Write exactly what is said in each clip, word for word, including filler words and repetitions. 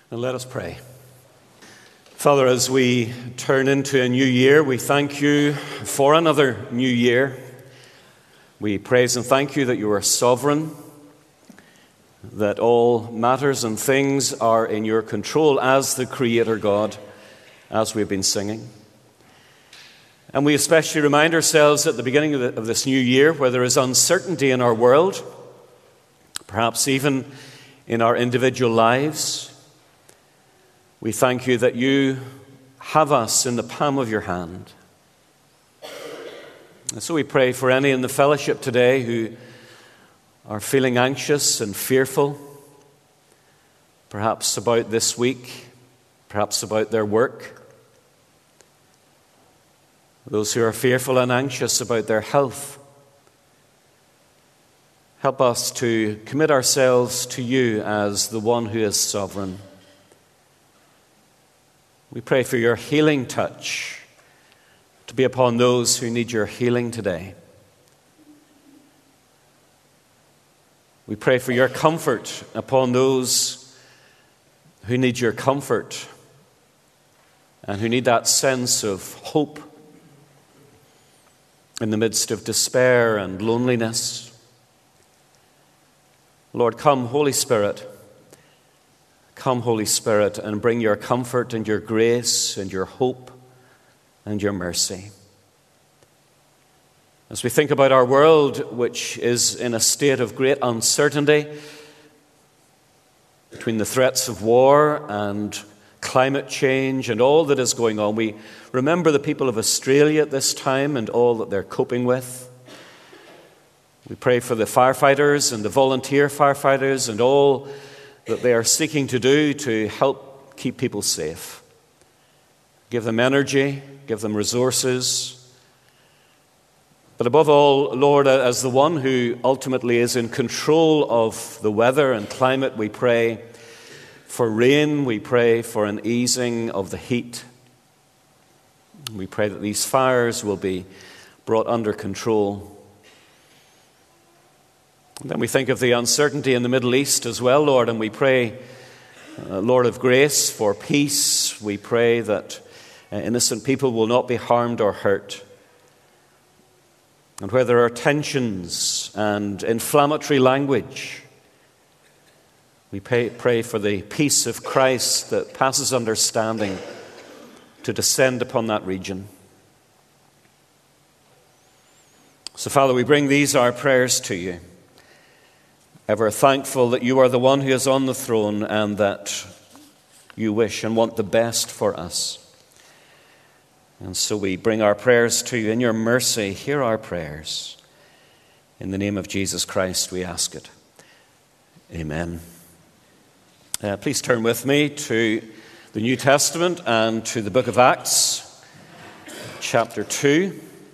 And let us pray. Father, as we turn into a new year, we thank you for another new year. We praise and thank you that you are sovereign, that all matters and things are in your control as the Creator God, as we've been singing. And we especially remind ourselves at the beginning of, the, of this new year, where there is uncertainty in our world, perhaps even in our individual lives, we thank you that you have us in the palm of your hand. And so we pray for any in the fellowship today who are feeling anxious and fearful, perhaps about this week, perhaps about their work. Those who are fearful and anxious about their health. Help us to commit ourselves to you as the one who is sovereign. We pray for your healing touch to be upon those who need your healing today. We pray for your comfort upon those who need your comfort and who need that sense of hope in the midst of despair and loneliness. Lord, come, Holy Spirit. Come, Holy Spirit, and bring your comfort and your grace and your hope and your mercy. As we think about our world, which is in a state of great uncertainty between the threats of war and climate change and all that is going on, we remember the people of Australia at this time and all that they're coping with. We pray for the firefighters and the volunteer firefighters and all that they are seeking to do to help keep people safe. Give them energy, give them resources. But above all, Lord, as the one who ultimately is in control of the weather and climate, we pray for rain, we pray for an easing of the heat. We pray that these fires will be brought under control. And then we think of the uncertainty in the Middle East as well, Lord, and we pray, uh, Lord of grace, for peace. We pray that uh, innocent people will not be harmed or hurt. And where there are tensions and inflammatory language, we pray, pray for the peace of Christ that passes understanding to descend upon that region. So, Father, we bring these our prayers to you, ever thankful that you are the one who is on the throne and that you wish and want the best for us. And so we bring our prayers to you. In your mercy, hear our prayers. In the name of Jesus Christ, we ask it. Amen. Uh, please turn with me to the New Testament and to the book of Acts, chapter two.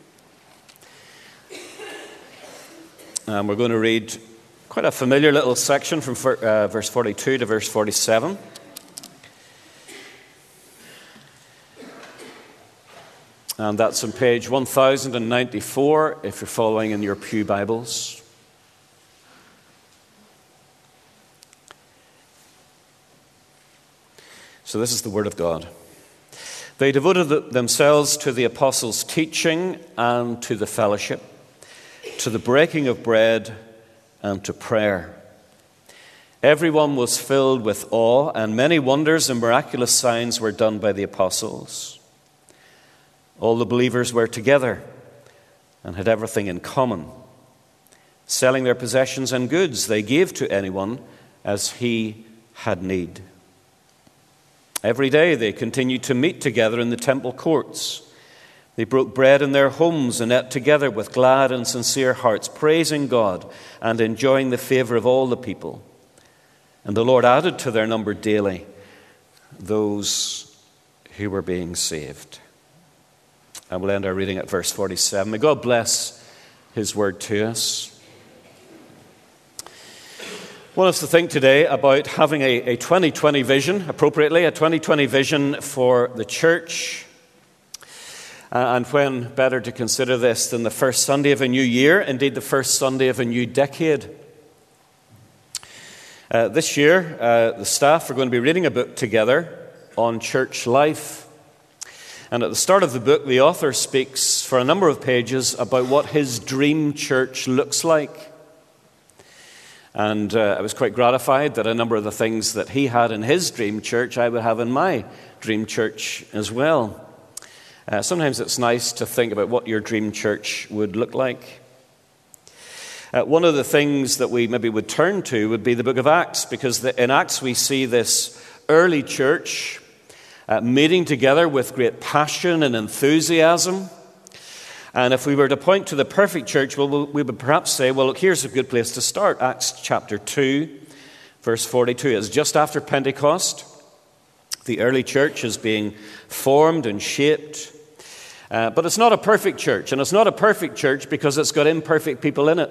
And we're going to read quite a familiar little section from uh, verse forty-two to verse forty-seven. And that's on page one thousand ninety-four if you're following in your pew Bibles. So this is the word of God. They devoted themselves to the apostles' teaching and to the fellowship, to the breaking of bread and to prayer. Everyone was filled with awe, and many wonders and miraculous signs were done by the apostles. All the believers were together and had everything in common. Selling their possessions and goods, they gave to anyone as he had need. Every day they continued to meet together in the temple courts. They broke bread in their homes and ate together with glad and sincere hearts, praising God and enjoying the favor of all the people. And the Lord added to their number daily those who were being saved. And we'll end our reading at verse forty-seven. May God bless his word to us. I want us to think today about having a, a twenty twenty vision, appropriately, a twenty twenty vision for the church. Uh, and when better to consider this than the first Sunday of a new year, indeed the first Sunday of a new decade. Uh, this year, uh, the staff are going to be reading a book together on church life. And at the start of the book, the author speaks for a number of pages about what his dream church looks like. And uh, I was quite gratified that a number of the things that he had in his dream church, I would have in my dream church as well. Uh, sometimes it's nice to think about what your dream church would look like. Uh, one of the things that we maybe would turn to would be the book of Acts, because the, in Acts we see this early church uh, meeting together with great passion and enthusiasm. And if we were to point to the perfect church, well, we would perhaps say, well, look, here's a good place to start. Acts chapter two, verse forty-two. It's just after Pentecost. The early church is being formed and shaped. Uh, but it's not a perfect church. And it's not a perfect church because it's got imperfect people in it.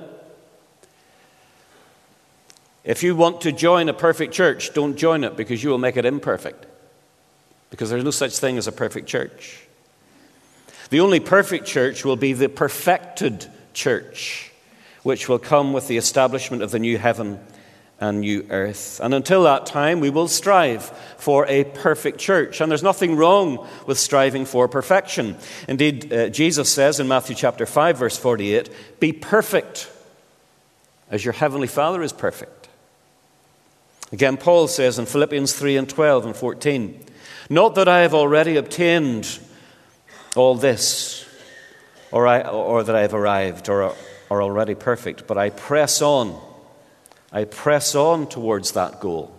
If you want to join a perfect church, don't join it because you will make it imperfect. Because there's no such thing as a perfect church. The only perfect church will be the perfected church, which will come with the establishment of the new heaven and new earth. And until that time, we will strive for a perfect church. And there's nothing wrong with striving for perfection. Indeed, uh, Jesus says in Matthew chapter five, verse forty-eight, be perfect as your heavenly Father is perfect. Again, Paul says in Philippians three and twelve and fourteen, not that I have already obtained all this, or, I, or that I have arrived, or are already perfect, but I press on. I press on towards that goal.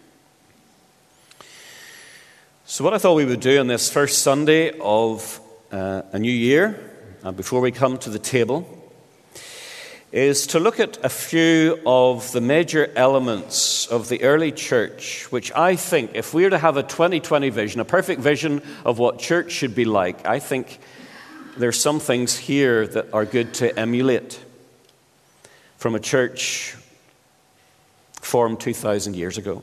So what I thought we would do on this first Sunday of uh, a new year, and before we come to the table, is to look at a few of the major elements of the early church, which I think, if we were to have a twenty twenty vision, a perfect vision of what church should be like, I think there's some things here that are good to emulate from a church formed two thousand years ago.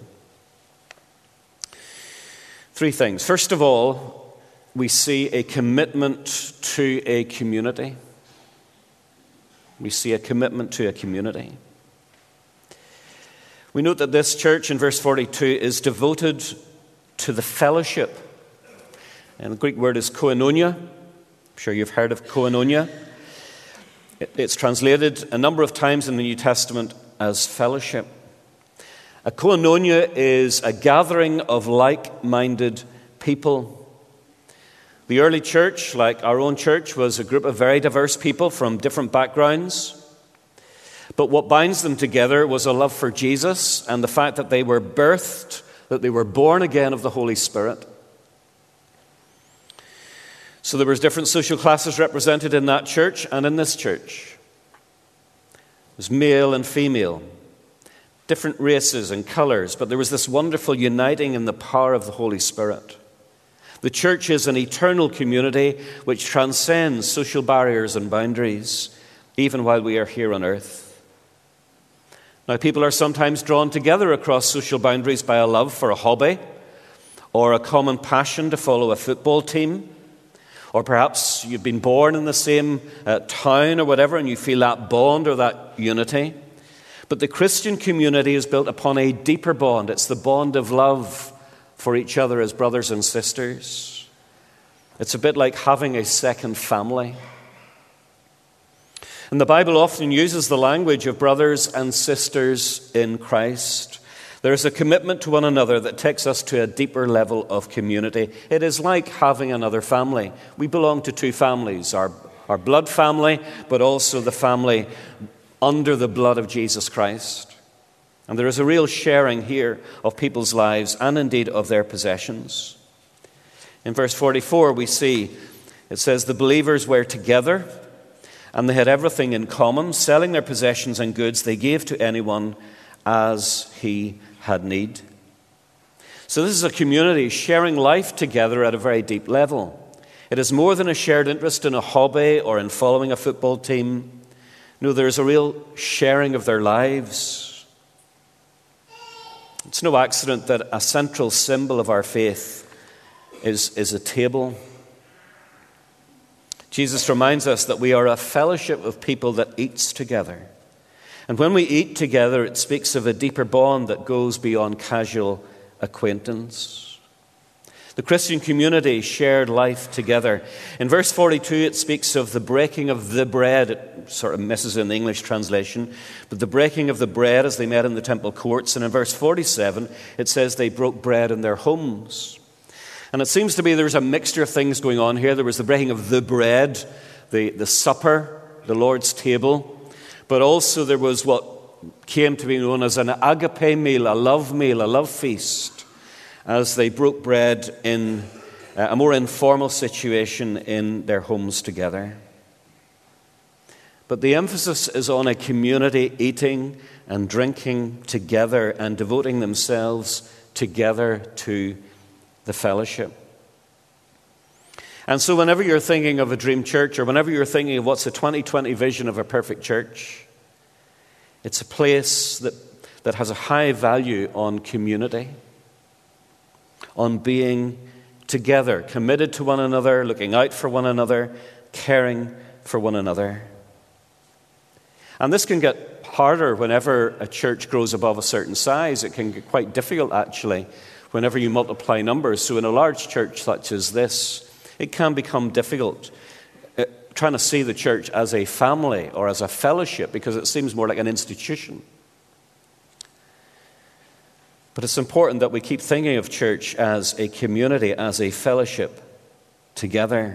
Three things. First of all, we see a commitment to a community. We see a commitment to a community. We note that this church in verse forty-two is devoted to the fellowship. And the Greek word is koinonia. I'm sure you've heard of koinonia. It's translated a number of times in the New Testament as fellowship. A koinonia is a gathering of like-minded people. The early church, like our own church, was a group of very diverse people from different backgrounds. But what binds them together was a love for Jesus and the fact that they were birthed, that they were born again of the Holy Spirit. So there was different social classes represented in that church and in this church. It was male and female, different races and colors, but there was this wonderful uniting in the power of the Holy Spirit. The church is an eternal community which transcends social barriers and boundaries, even while we are here on earth. Now, people are sometimes drawn together across social boundaries by a love for a hobby, or a common passion to follow a football team, or perhaps you've been born in the same uh, town or whatever, and you feel that bond or that unity. But the Christian community is built upon a deeper bond. It's the bond of love for each other as brothers and sisters. It's a bit like having a second family. And the Bible often uses the language of brothers and sisters in Christ. There is a commitment to one another that takes us to a deeper level of community. It is like having another family. We belong to two families, our, our blood family, but also the family under the blood of Jesus Christ. And there is a real sharing here of people's lives and indeed of their possessions. In verse forty-four we see, it says, the believers were together and they had everything in common. Selling their possessions and goods they gave to anyone as he had need. So this is a community sharing life together at a very deep level. It is more than a shared interest in a hobby or in following a football team. No, there is a real sharing of their lives. It's no accident that a central symbol of our faith is, is a table. Jesus reminds us that we are a fellowship of people that eats together. And when we eat together, it speaks of a deeper bond that goes beyond casual acquaintance. The Christian community shared life together. In verse forty-two, it speaks of the breaking of the bread. It sort of misses in the English translation. But the breaking of the bread as they met in the temple courts. And in verse forty-seven, it says they broke bread in their homes. And it seems to be there's a mixture of things going on here. There was the breaking of the bread, the, the supper, the Lord's table. But also there was what came to be known as an agape meal, a love meal, a love feast, as they broke bread in a more informal situation in their homes together. But the emphasis is on a community eating and drinking together and devoting themselves together to the fellowship. And so whenever you're thinking of a dream church, or whenever you're thinking of what's a twenty twenty vision of a perfect church, it's a place that, that has a high value on community, on being together, committed to one another, looking out for one another, caring for one another. And this can get harder whenever a church grows above a certain size. It can get quite difficult, actually, whenever you multiply numbers. So in a large church such as this, it can become difficult uh, trying to see the church as a family or as a fellowship, because it seems more like an institution. But it's important that we keep thinking of church as a community, as a fellowship together.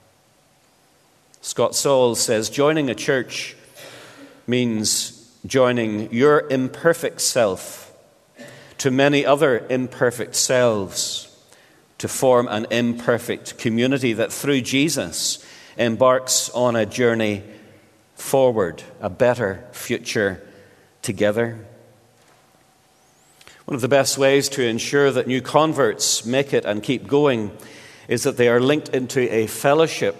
Scott Saul says, joining a church means joining your imperfect self to many other imperfect selves to form an imperfect community that through Jesus embarks on a journey forward, a better future together. One of the best ways to ensure that new converts make it and keep going is that they are linked into a fellowship.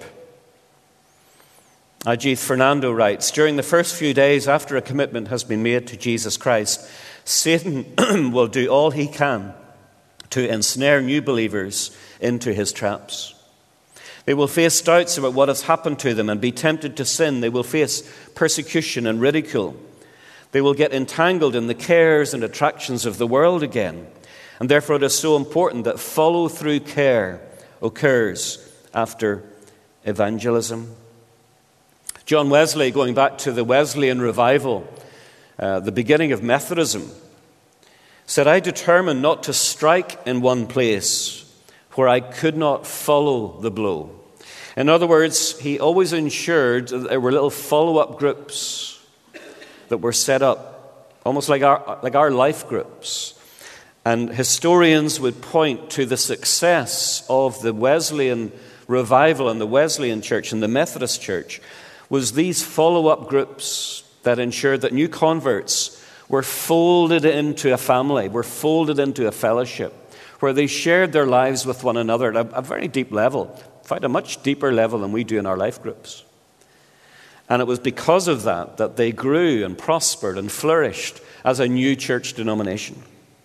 Ajith Fernando writes, during the first few days after a commitment has been made to Jesus Christ, Satan will do all he can to ensnare new believers into his traps. They will face doubts about what has happened to them and be tempted to sin. They will face persecution and ridicule. They will get entangled in the cares and attractions of the world again. And therefore it is so important that follow-through care occurs after evangelism. John Wesley, going back to the Wesleyan revival, uh, the beginning of Methodism, said, I determined not to strike in one place where I could not follow the blow. In other words, he always ensured that there were little follow-up groups that were set up, almost like our, like our life groups. And historians would point to the success of the Wesleyan revival and the Wesleyan church and the Methodist church was these follow-up groups that ensured that new converts were folded into a family, were folded into a fellowship, where they shared their lives with one another at a, a very deep level, in fact, a much deeper level than we do in our life groups. And it was because of that that they grew and prospered and flourished as a new church denomination.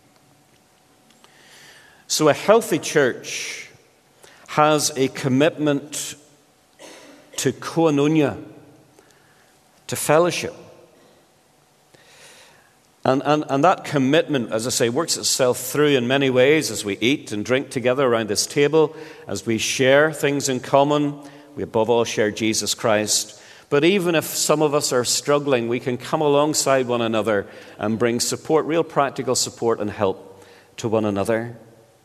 So a healthy church has a commitment to koinonia, to fellowship. And, and, and that commitment, as I say, works itself through in many ways as we eat and drink together around this table, as we share things in common. We above all share Jesus Christ. But even if some of us are struggling, we can come alongside one another and bring support, real practical support and help to one another.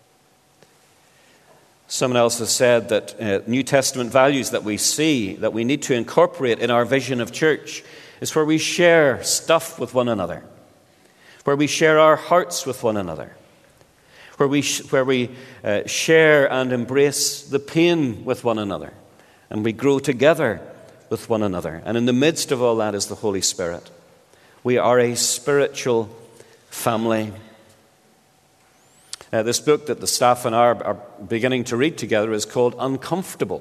Someone else has said that uh, New Testament values that we see, that we need to incorporate in our vision of church, is where we share stuff with one another, where we share our hearts with one another, where we sh- where we uh, share and embrace the pain with one another, and we grow together with one another. And in the midst of all that is the Holy Spirit. We are a spiritual family. Uh, this book that the staff and I are, are beginning to read together is called Uncomfortable.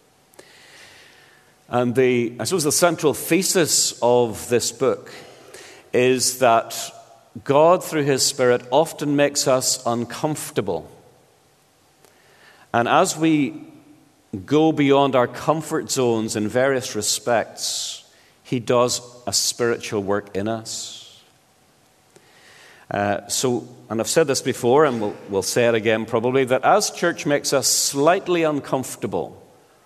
And the, I suppose the central thesis of this book is that God, through His Spirit, often makes us uncomfortable. And as we go beyond our comfort zones in various respects, he does a spiritual work in us. Uh, so, and I've said this before, and we'll, we'll say it again probably, that as church makes us slightly uncomfortable,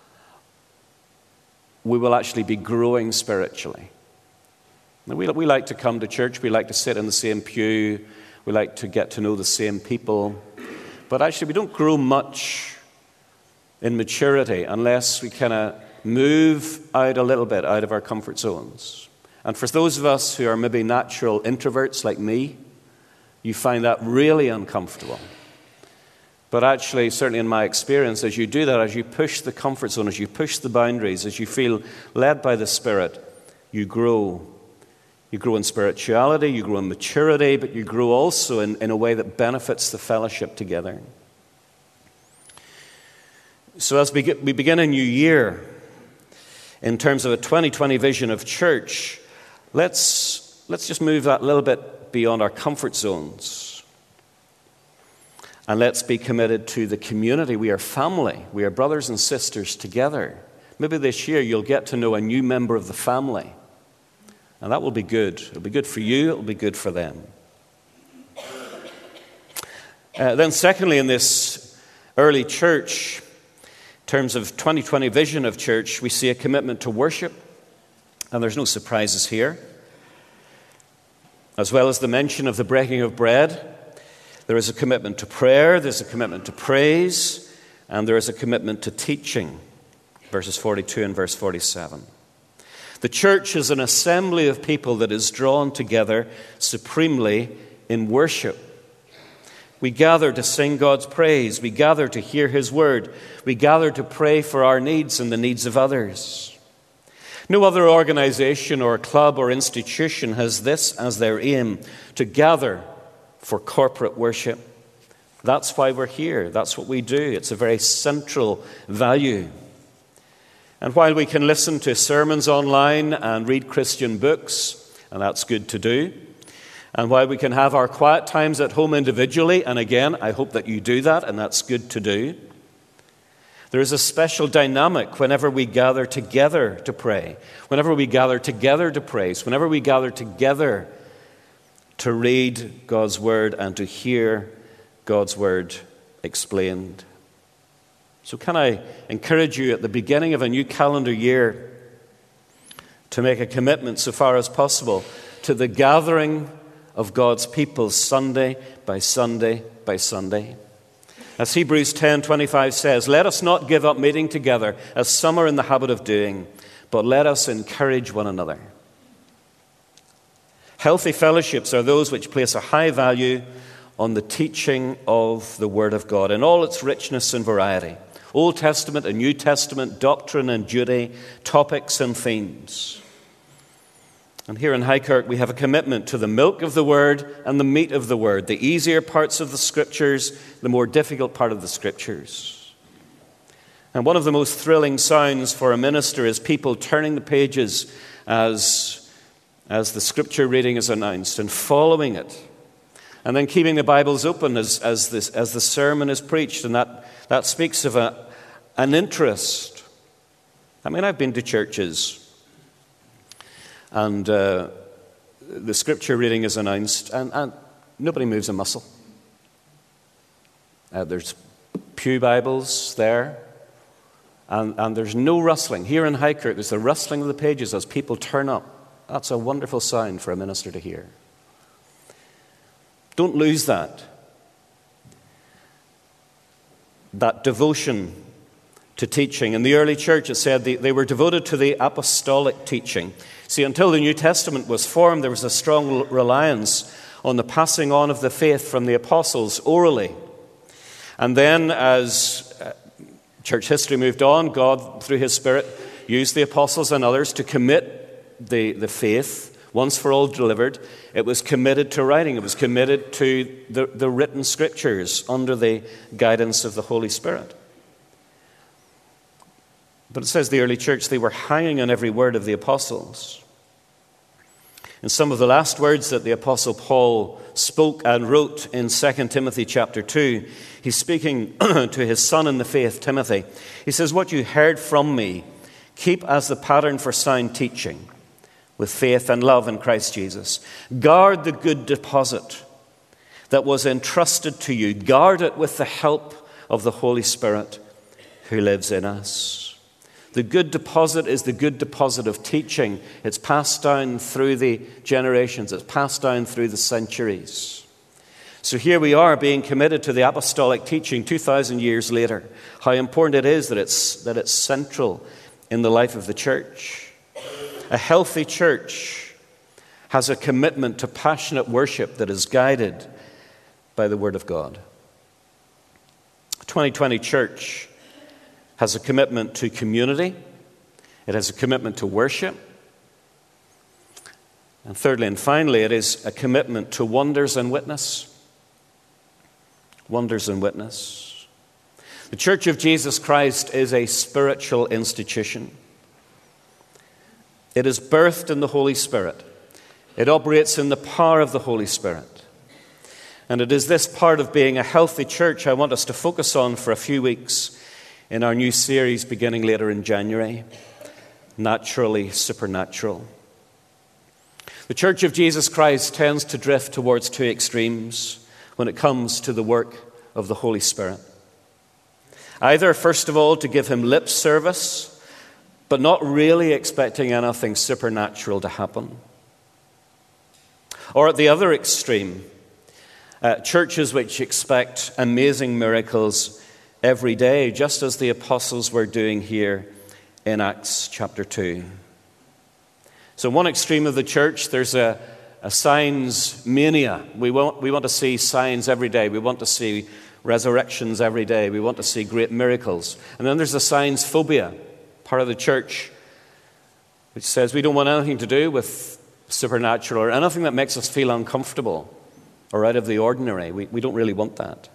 we will actually be growing spiritually. Now, we, we like to come to church, we like to sit in the same pew, we like to get to know the same people, but actually we don't grow much in maturity unless we kind of move out a little bit out of our comfort zones. And for those of us who are maybe natural introverts like me, you find that really uncomfortable. But actually, certainly in my experience, as you do that, as you push the comfort zone, as you push the boundaries, as you feel led by the Spirit, you grow. You grow in spirituality, you grow in maturity, but you grow also in, in a way that benefits the fellowship together. So as we, get, we begin a new year, in terms of a twenty twenty vision of church, let's, let's just move that a little bit beyond our comfort zones. And let's be committed to the community. We are family. We are brothers and sisters together. Maybe this year you'll get to know a new member of the family. And that will be good. It'll be good for you. It'll be good for them. Uh, then secondly, in this early church, in terms of twenty twenty vision of church, we see a commitment to worship. And there's no surprises here. As well as the mention of the breaking of bread, there is a commitment to prayer, there's a commitment to praise, and there is a commitment to teaching. Verses forty-two and verse forty-seven. The church is an assembly of people that is drawn together supremely in worship. We gather to sing God's praise. We gather to hear His word. We gather to pray for our needs and the needs of others. No other organization or club or institution has this as their aim, to gather for corporate worship. That's why we're here. That's what we do. It's a very central value. And while we can listen to sermons online and read Christian books, and that's good to do, and while we can have our quiet times at home individually, and again, I hope that you do that, and that's good to do, there is a special dynamic whenever we gather together to pray, whenever we gather together to praise, whenever we gather together to read God's word and to hear God's word explained. So can I encourage you at the beginning of a new calendar year to make a commitment so far as possible to the gathering of God's people Sunday by Sunday by Sunday. As Hebrews ten twenty-five says, let us not give up meeting together as some are in the habit of doing, but let us encourage one another. Healthy fellowships are those which place a high value on the teaching of the Word of God in all its richness and variety. Old Testament and New Testament, doctrine and duty, topics and themes. And here in Highkirk, we have a commitment to the milk of the Word and the meat of the Word, the easier parts of the Scriptures, the more difficult part of the Scriptures. And one of the most thrilling sounds for a minister is people turning the pages as, as the Scripture reading is announced and following it. And then keeping the Bibles open as, as, this, as the sermon is preached. And that, that speaks of a, an interest. I mean, I've been to churches and uh, the Scripture reading is announced and, and nobody moves a muscle. Uh, there's pew Bibles there and, and there's no rustling. Here in Highkirk, there's the rustling of the pages as people turn up. That's a wonderful sound for a minister to hear. Don't lose that. That devotion to teaching. In the early church, it said they, they were devoted to the apostolic teaching. See, until the New Testament was formed, there was a strong reliance on the passing on of the faith from the apostles orally. And then as uh, church history moved on, God, through His Spirit, used the apostles and others to commit the, the faith. Once for all delivered, it was committed to writing. It was committed to the, the written Scriptures under the guidance of the Holy Spirit. But it says the early church, they were hanging on every word of the apostles. And some of the last words that the Apostle Paul spoke and wrote in Second Timothy chapter two, he's speaking to his son in the faith, Timothy. He says, what you heard from me, keep as the pattern for sound teaching. with faith and love in Christ Jesus. Guard the good deposit that was entrusted to you. Guard it with the help of the Holy Spirit who lives in us. The good deposit is the good deposit of teaching. It's passed down through the generations. It's passed down through the centuries. So here we are being committed to the apostolic teaching two thousand years later. How important it is that it's, that it's central in the life of the church. A healthy church has a commitment to passionate worship that is guided by the Word of God. twenty twenty Church has a commitment to community. It has a commitment to worship. And thirdly and finally, it is a commitment to wonders and witness. Wonders and witness. The Church of Jesus Christ is a spiritual institution. It is birthed in the Holy Spirit. It operates in the power of the Holy Spirit. And it is this part of being a healthy church I want us to focus on for a few weeks in our new series beginning later in January, Naturally Supernatural. The Church of Jesus Christ tends to drift towards two extremes when it comes to the work of the Holy Spirit. Either, first of all, to give him lip service, but not really expecting anything supernatural to happen. Or at the other extreme, uh, churches which expect amazing miracles every day, just as the apostles were doing here in Acts chapter two. So one extreme of the church, there's a, a signs mania. We want, we want to see signs every day. We want to see resurrections every day. We want to see great miracles. And then there's a signs phobia, part of the church, which says we don't want anything to do with supernatural or anything that makes us feel uncomfortable or out of the ordinary. We, we don't really want that.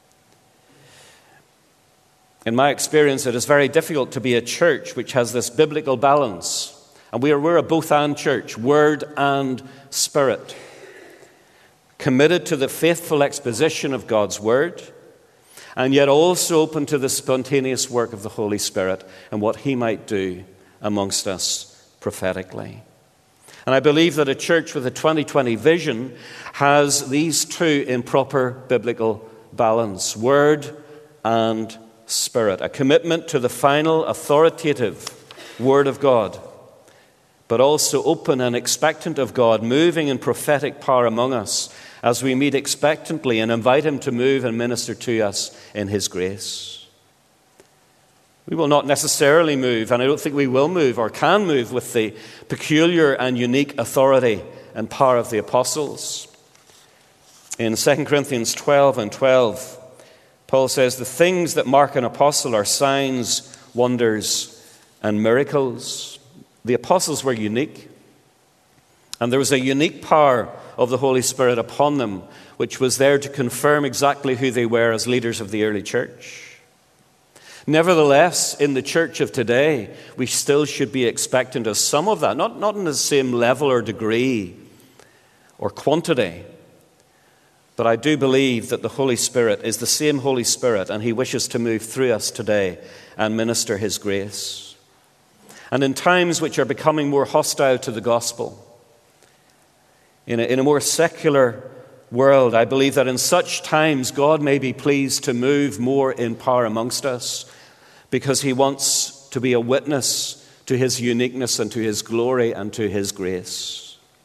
In my experience, it is very difficult to be a church which has this biblical balance. And we are, we're a both-and church, word and spirit. Committed to the faithful exposition of God's word, and yet also open to the spontaneous work of the Holy Spirit and what he might do amongst us prophetically. And I believe that a church with a twenty twenty vision has these two in proper biblical balance, word and spirit. A commitment to the final authoritative word of God, but also open and expectant of God, moving in prophetic power among us as we meet expectantly and invite him to move and minister to us in his grace. We will not necessarily move, and I don't think we will move or can move with the peculiar and unique authority and power of the apostles. In Second Corinthians twelve and twelve, Paul says, the things that mark an apostle are signs, wonders, and miracles. The apostles were unique, and there was a unique power of the Holy Spirit upon them, which was there to confirm exactly who they were as leaders of the early church. Nevertheless, in the church of today, we still should be expectant of some of that, not, not in the same level or degree or quantity. But I do believe that the Holy Spirit is the same Holy Spirit, and he wishes to move through us today and minister his grace. And in times which are becoming more hostile to the gospel, in a, in a more secular world, I believe that in such times God may be pleased to move more in power amongst us, because he wants to be a witness to his uniqueness and to his glory and to his grace.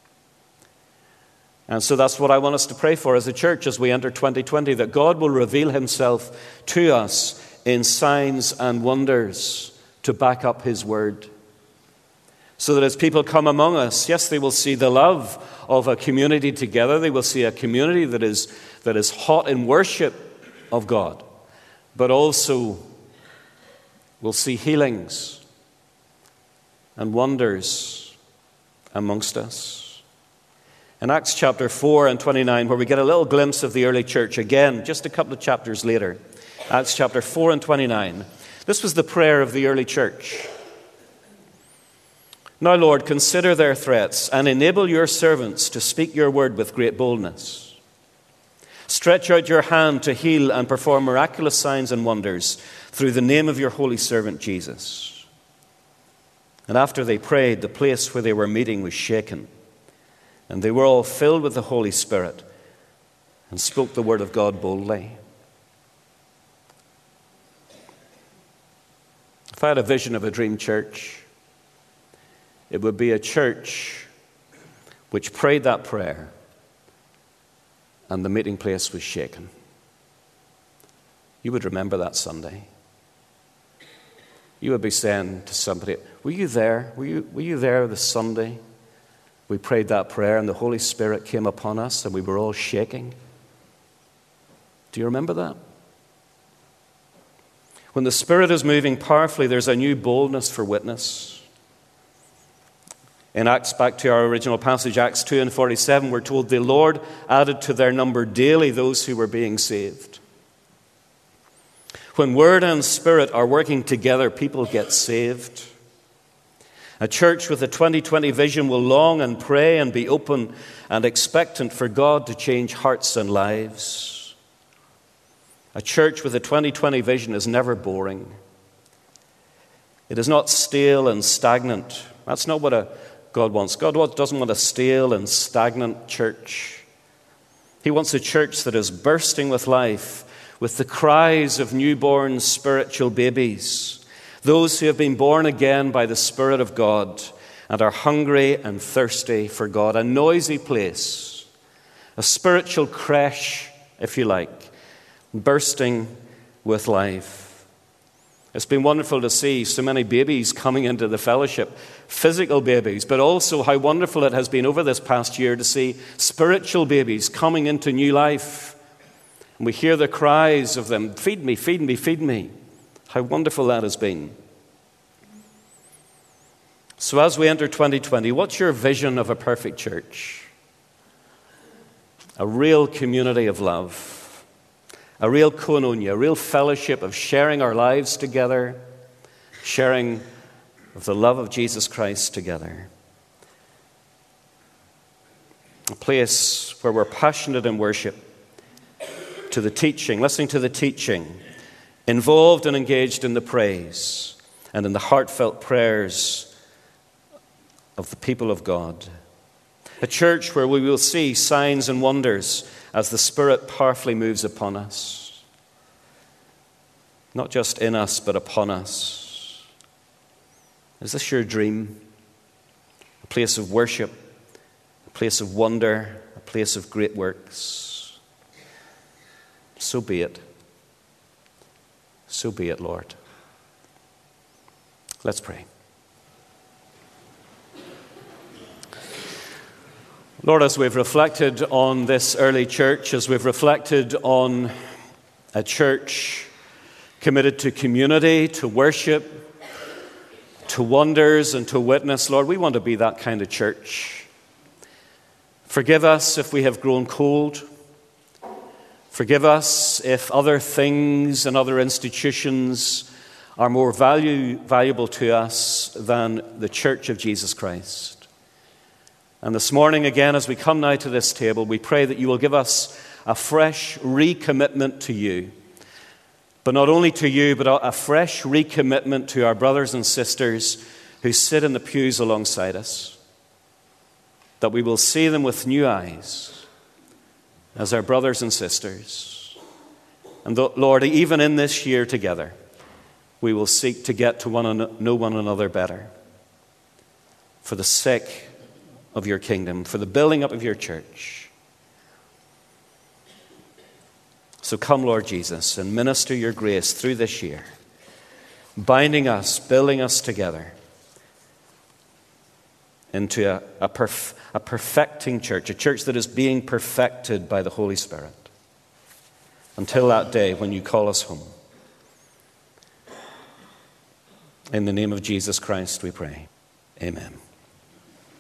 And so that's what I want us to pray for as a church as we enter twenty twenty, that God will reveal himself to us in signs and wonders to back up his word. So that as people come among us, yes, they will see the love of a community together. They will see a community that is, that is hot in worship of God, but also will see healings and wonders amongst us. In Acts chapter four and twenty-nine, where we get a little glimpse of the early church, again, just a couple of chapters later, Acts chapter four and twenty-nine, this was the prayer of the early church. Now, Lord, consider their threats and enable your servants to speak your word with great boldness. Stretch out your hand to heal and perform miraculous signs and wonders through the name of your holy servant Jesus. And after they prayed, the place where they were meeting was shaken. And they were all filled with the Holy Spirit and spoke the word of God boldly. If I had a vision of a dream church, it would be a church which prayed that prayer and the meeting place was shaken. You would remember that Sunday. You would be saying to somebody, were you there? Were you, were you there this Sunday? We prayed that prayer and the Holy Spirit came upon us and we were all shaking. Do you remember that? When the Spirit is moving powerfully, there's a new boldness for witness. In Acts, back to our original passage, Acts two and forty-seven, we're told the Lord added to their number daily those who were being saved. When Word and Spirit are working together, people get saved. A church with a twenty twenty vision will long and pray and be open and expectant for God to change hearts and lives. A church with a twenty twenty vision is never boring. It is not stale and stagnant. That's not what a God wants. God doesn't want a stale and stagnant church. He wants a church that is bursting with life, with the cries of newborn spiritual babies, those who have been born again by the Spirit of God and are hungry and thirsty for God. A noisy place, a spiritual creche, if you like, bursting with life. It's been wonderful to see so many babies coming into the fellowship, physical babies, but also how wonderful it has been over this past year to see spiritual babies coming into new life. And we hear the cries of them, feed me, feed me, feed me. How wonderful that has been. So as we enter twenty twenty, what's your vision of a perfect church? A real community of love. A real koinonia, a real fellowship of sharing our lives together, sharing of the love of Jesus Christ together. A place where we're passionate in worship, to the teaching, listening to the teaching, involved and engaged in the praise and in the heartfelt prayers of the people of God. A church where we will see signs and wonders as the Spirit powerfully moves upon us. Not just in us, but upon us. Is this your dream? A place of worship, a place of wonder, a place of great works. So be it. So be it, Lord. Let's pray. Lord, as we've reflected on this early church, as we've reflected on a church committed to community, to worship, to wonders and to witness, Lord, we want to be that kind of church. Forgive us if we have grown cold. Forgive us if other things and other institutions are more value, valuable to us than the Church of Jesus Christ. And this morning, again, as we come now to this table, we pray that you will give us a fresh recommitment to you. But not only to you, but a fresh recommitment to our brothers and sisters who sit in the pews alongside us. That we will see them with new eyes as our brothers and sisters. And that, Lord, even in this year together, we will seek to get to one an- know one another better. For the sake of your kingdom, for the building up of your church. So come, Lord Jesus, and minister your grace through this year, binding us, building us together into a, a, perf- a perfecting church, a church that is being perfected by the Holy Spirit, until that day when you call us home. In the name of Jesus Christ we pray. Amen.